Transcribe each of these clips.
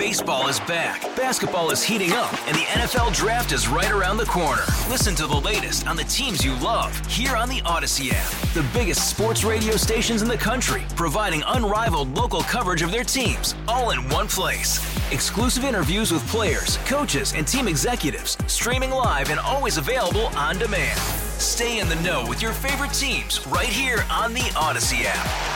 Baseball is back, basketball is heating up, and the NFL Draft is right around the corner. Listen to the latest on the teams you love here on the Odyssey app. The biggest sports radio stations in the country, providing unrivaled local coverage of their teams, all in one place. Exclusive interviews with players, coaches, and team executives, streaming live and always available on demand. Stay in the know with your favorite teams right here on the Odyssey app.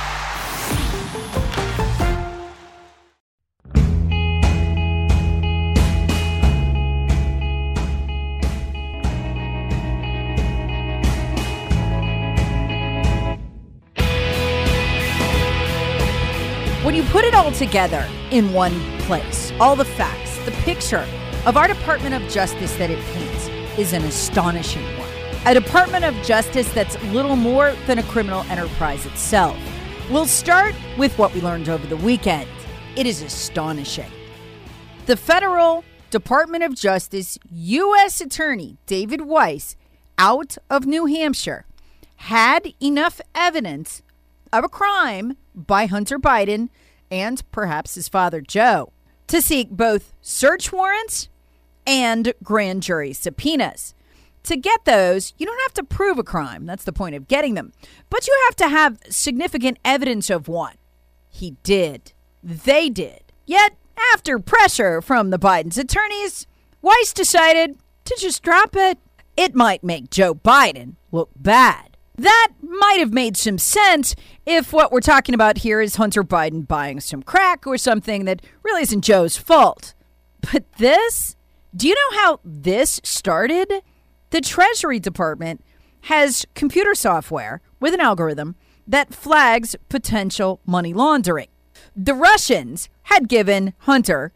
When you put it all together in one place, all the facts, the picture of our Department of Justice that it paints is an astonishing one. A Department of Justice that's little more than a criminal enterprise itself. We'll start with what we learned over the weekend. It is astonishing. The Federal Department of Justice U.S. Attorney David Weiss, out of New Hampshire, had enough evidence of a crime by Hunter Biden and perhaps his father Joe to seek both search warrants and grand jury subpoenas. To get those, you don't have to prove a crime. That's the point of getting them. But you have to have significant evidence of one. He did. They did. Yet, after pressure from the Biden's attorneys, Weiss decided to just drop it. It might make Joe Biden look bad. That might have made some sense if what we're talking about here is Hunter Biden buying some crack or something that really isn't Joe's fault. But this? Do you know how this started? The Treasury Department has computer software with an algorithm that flags potential money laundering. The Russians had given Hunter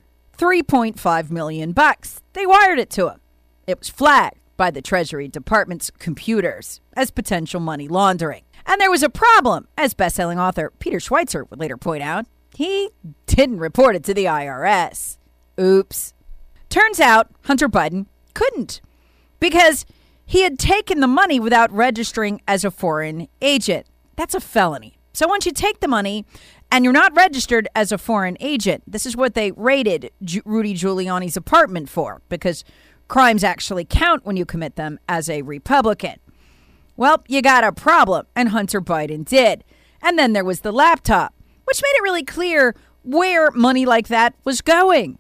$3.5 million. They wired it to him. It was flagged by the Treasury Department's computers as potential money laundering. And there was a problem, as best-selling author Peter Schweitzer would later point out. He didn't report it to the IRS. Oops. Turns out Hunter Biden couldn't because he had taken the money without registering as a foreign agent. That's a felony. So once you take the money and you're not registered as a foreign agent, this is what they raided Rudy Giuliani's apartment for, because crimes actually count when you commit them as a Republican. Well, you got a problem, and Hunter Biden did. And then there was the laptop, which made it really clear where money like that was going.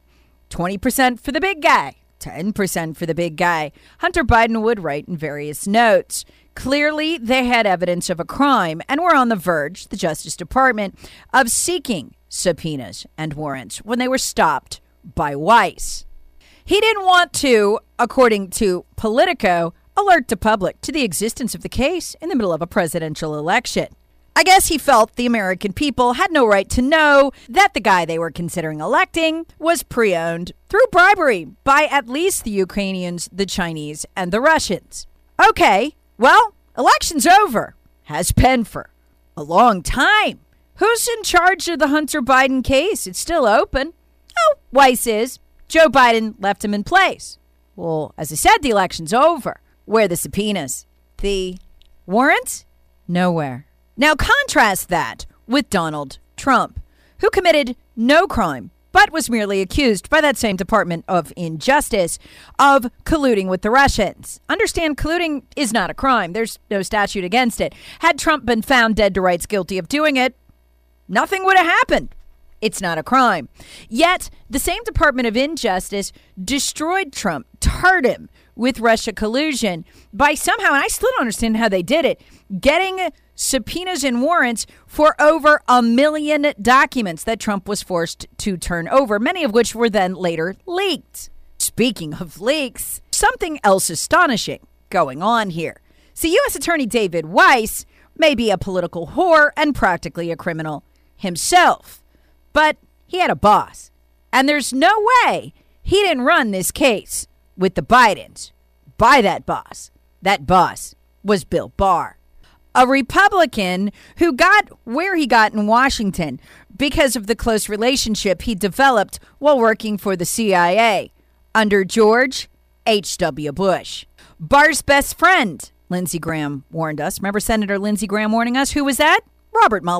20% for the big guy, 10% for the big guy. Hunter Biden would write in various notes. Clearly, they had evidence of a crime and were on the verge, the Justice Department, of seeking subpoenas and warrants when they were stopped by Weiss. He didn't want to, according to Politico, alert the public to the existence of the case in the middle of a presidential election. I guess he felt the American people had no right to know that the guy they were considering electing was pre-owned through bribery by at least the Ukrainians, the Chinese, and the Russians. Okay, well, election's over. Has been for a long time. Who's in charge of the Hunter Biden case? It's still open. Oh, Weiss is. Joe Biden left him in place. Well, as I said, the election's over. Where are the subpoenas? The warrants? Nowhere. Now contrast that with Donald Trump, who committed no crime, but was merely accused by that same Department of Injustice of colluding with the Russians. Understand, colluding is not a crime. There's no statute against it. Had Trump been found dead to rights guilty of doing it, nothing would have happened. It's not a crime. Yet, the same Department of Injustice destroyed Trump, tarred him with Russia collusion by somehow, and I still don't understand how they did it, getting subpoenas and warrants for over 1 million documents that Trump was forced to turn over, many of which were then later leaked. Speaking of leaks, something else astonishing going on here. See, U.S. Attorney David Weiss may be a political whore and practically a criminal himself. But he had a boss, and there's no way he didn't run this case with the Bidens by that boss. That boss was Bill Barr, a Republican who got where he got in Washington because of the close relationship he developed while working for the CIA under George H.W. Bush. Barr's best friend, Lindsey Graham, warned us. Remember Senator Lindsey Graham warning us? Who was that? Robert Mueller.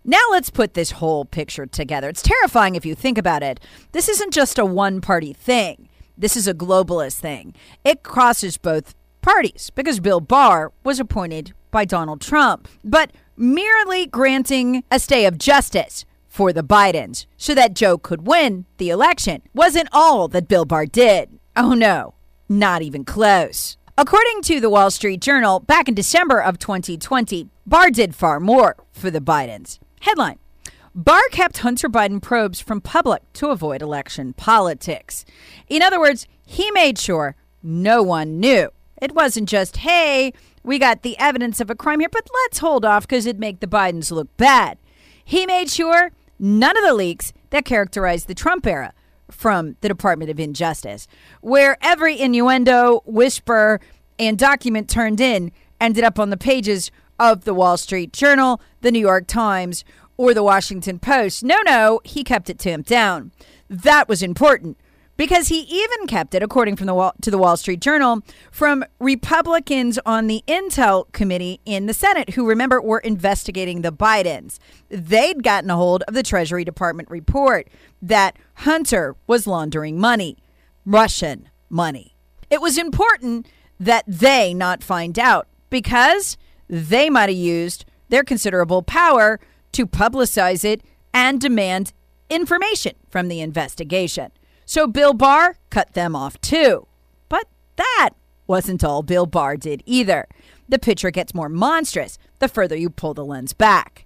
Now let's put this whole picture together. It's terrifying if you think about it. This isn't just a one-party thing. This is a globalist thing. It crosses both parties because Bill Barr was appointed by Donald Trump. But merely granting a stay of justice for the Bidens so that Joe could win the election wasn't all that Bill Barr did. Oh no, not even close. According to the Wall Street Journal, back in December of 2020, Barr did far more for the Bidens. Headline: Barr kept Hunter Biden probes from public to avoid election politics. In other words, he made sure no one knew. It wasn't just, hey, we got the evidence of a crime here, but let's hold off because it'd make the Bidens look bad. He made sure none of the leaks that characterized the Trump era from the Department of Injustice, where every innuendo, whisper, and document turned in ended up on the pages of the Wall Street Journal, the New York Times, or the Washington Post. No, he kept it tamped down. That was important because he even kept it, according to the Wall Street Journal, from Republicans on the Intel Committee in the Senate, who, remember, were investigating the Bidens. They'd gotten a hold of the Treasury Department report that Hunter was laundering money, Russian money. It was important that they not find out because they might have used their considerable power to publicize it and demand information from the investigation. So Bill Barr cut them off too. But that wasn't all Bill Barr did either. The picture gets more monstrous the further you pull the lens back.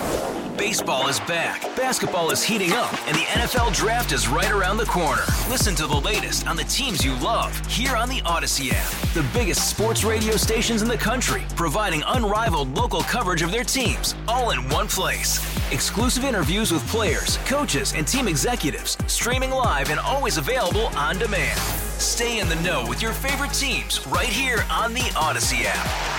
Baseball is back, basketball is heating up, and the NFL Draft is right around the corner. Listen to the latest on the teams you love here on the Odyssey app. The biggest sports radio stations in the country, providing unrivaled local coverage of their teams, all in one place. Exclusive interviews with players, coaches, and team executives, streaming live and always available on demand. Stay in the know with your favorite teams right here on the Odyssey app.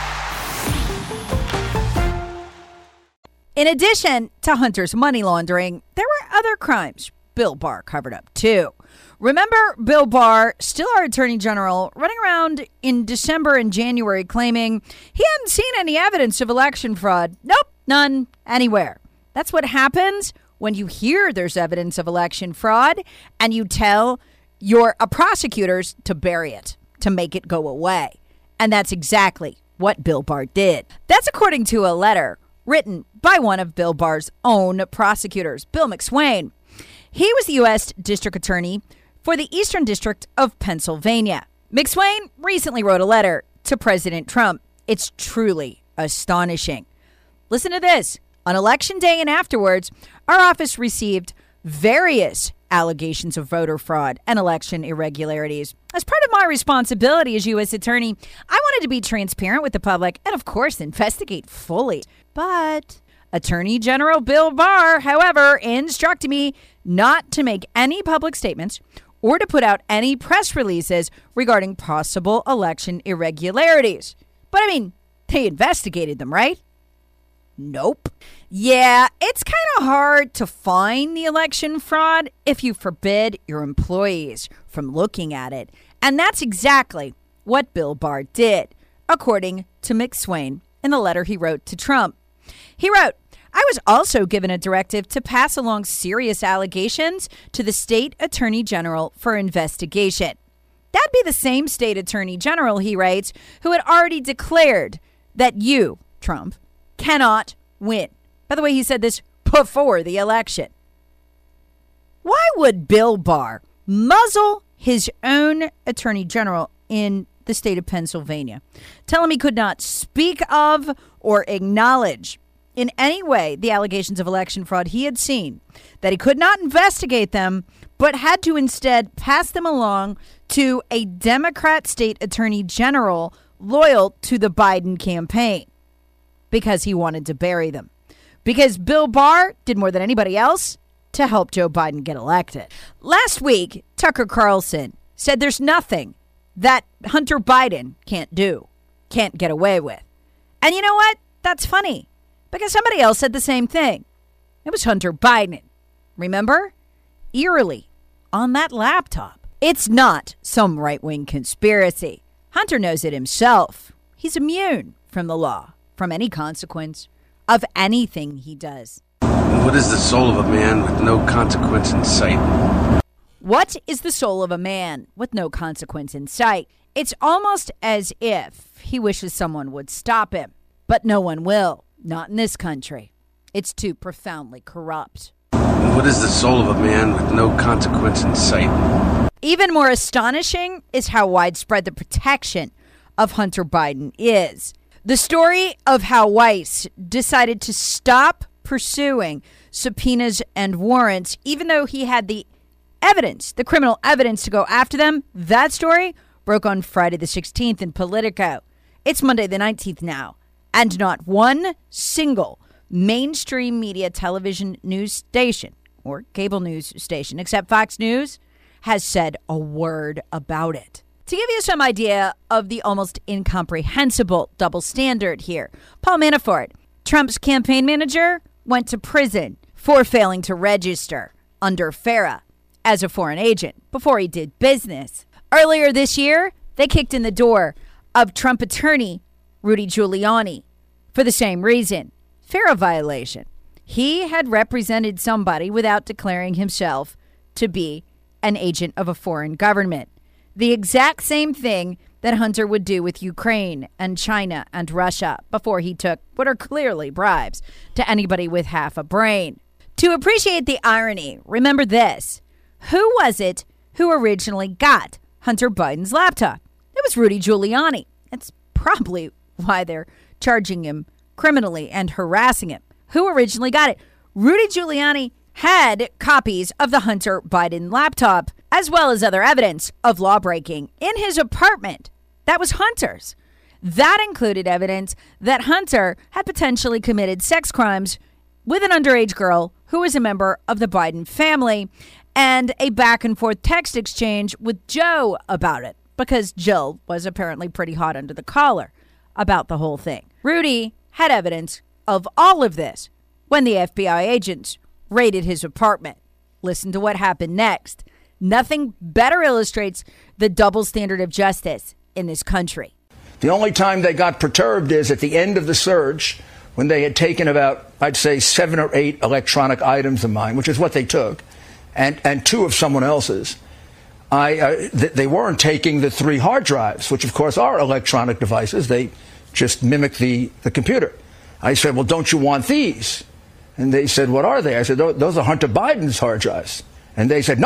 In addition to Hunter's money laundering, there were other crimes Bill Barr covered up too. Remember Bill Barr, still our Attorney General, running around in December and January claiming he hadn't seen any evidence of election fraud. Nope, none, anywhere. That's what happens when you hear there's evidence of election fraud and you tell your prosecutors to bury it, to make it go away. And that's exactly what Bill Barr did. That's according to a letter written by one of Bill Barr's own prosecutors, Bill McSwain. He was the U.S. District Attorney for the Eastern District of Pennsylvania. McSwain recently wrote a letter to President Trump. It's truly astonishing. Listen to this. On Election Day and afterwards, our office received various allegations of voter fraud and election irregularities. As part of my responsibility as U.S. Attorney, I wanted to be transparent with the public and, of course, investigate fully. But Attorney General Bill Barr, however, instructed me not to make any public statements or to put out any press releases regarding possible election irregularities. But I mean, they investigated them, right? Nope. Yeah, it's kind of hard to find the election fraud if you forbid your employees from looking at it. And that's exactly what Bill Barr did, according to McSwain in the letter he wrote to Trump. He wrote, I was also given a directive to pass along serious allegations to the state attorney general for investigation. That'd be the same state attorney general, he writes, who had already declared that you, Trump, cannot win. By the way, he said this before the election. Why would Bill Barr muzzle his own attorney general in the state of Pennsylvania? Tell him he could not speak of or acknowledge in any way the allegations of election fraud he had seen, that he could not investigate them, but had to instead pass them along to a Democrat state attorney general loyal to the Biden campaign because he wanted to bury them. Because Bill Barr did more than anybody else to help Joe Biden get elected. Last week, Tucker Carlson said there's nothing that Hunter Biden can't do, can't get away with. And you know what? That's funny, because somebody else said the same thing. It was Hunter Biden. Remember? Eerily, on that laptop. It's not some right-wing conspiracy. Hunter knows it himself. He's immune from the law, from any consequence. of anything he does. What is the soul of a man with no consequence in sight? What is the soul of a man with no consequence in sight? It's almost as if he wishes someone would stop him, but no one will. Not in this country. It's too profoundly corrupt. What is the soul of a man with no consequence in sight? Even more astonishing is how widespread the protection of Hunter Biden is. The story of how Weiss decided to stop pursuing subpoenas and warrants, even though he had the evidence, the criminal evidence to go after them, that story broke on Friday the 16th in Politico. It's Monday the 19th now, and not one single mainstream media television news station or cable news station, except Fox News, has said a word about it. To give you some idea of the almost incomprehensible double standard here, Paul Manafort, Trump's campaign manager, went to prison for failing to register under FARA as a foreign agent before he did business. Earlier this year, they kicked in the door of Trump attorney Rudy Giuliani for the same reason, FARA violation. He had represented somebody without declaring himself to be an agent of a foreign government. The exact same thing that Hunter would do with Ukraine and China and Russia before he took what are clearly bribes to anybody with half a brain. To appreciate the irony, remember this. Who was it who originally got Hunter Biden's laptop? It was Rudy Giuliani. That's probably why they're charging him criminally and harassing him. Who originally got it? Rudy Giuliani had copies of the Hunter Biden laptop, as well as other evidence of lawbreaking in his apartment. That was Hunter's. That included evidence that Hunter had potentially committed sex crimes with an underage girl who was a member of the Biden family, and a back and forth text exchange with Joe about it, because Jill was apparently pretty hot under the collar about the whole thing. Rudy had evidence of all of this when the FBI agents raided his apartment. Listen to what happened next. Nothing better illustrates the double standard of justice in this country. The only time they got perturbed is at the end of the search, when they had taken about, I'd say, 7 or 8 electronic items of mine, which is what they took, and 2 of someone else's. They weren't taking the 3 hard drives, which of course are electronic devices. They just mimic the computer. I said, well, don't you want these? And they said, what are they? I said, those are Hunter Biden's hard drives. And they said, no.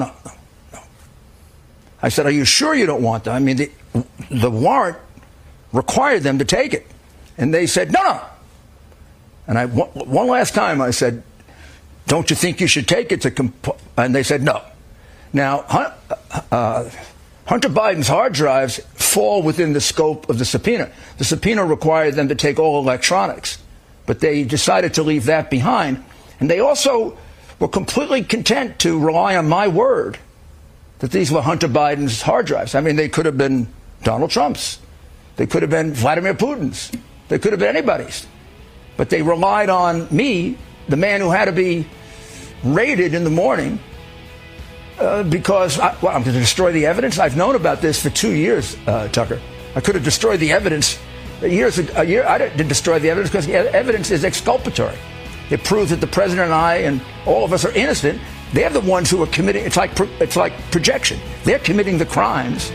I said, are you sure you don't want them? I mean, the warrant required them to take it. And they said, no. And one last time I said, don't you think you should take it to and they said no. Now, Hunter Biden's hard drives fall within the scope of the subpoena. The subpoena required them to take all electronics, but they decided to leave that behind. And they also were completely content to rely on my word that these were Hunter Biden's hard drives. I mean, they could have been Donald Trump's. They could have been Vladimir Putin's. They could have been anybody's. But they relied on me, the man who had to be raided in the morning, because I'm going to destroy the evidence. I've known about this for 2 years, Tucker. I could have destroyed the evidence a year. I didn't destroy the evidence because the evidence is exculpatory. It proves that the president and I and all of us are innocent. They're the ones who are committing. It's like projection. They're committing the crimes.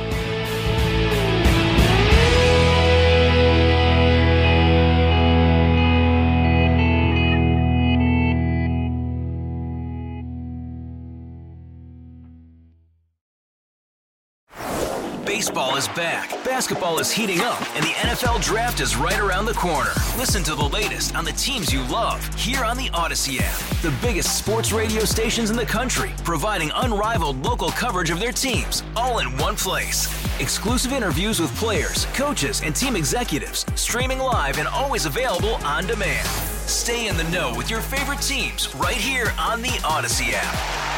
Baseball is back, basketball is heating up, and the NFL Draft is right around the corner. Listen to the latest on the teams you love here on the Odyssey app. The biggest sports radio stations in the country, providing unrivaled local coverage of their teams, all in one place. Exclusive interviews with players, coaches, and team executives, streaming live and always available on demand. Stay in the know with your favorite teams right here on the Odyssey app.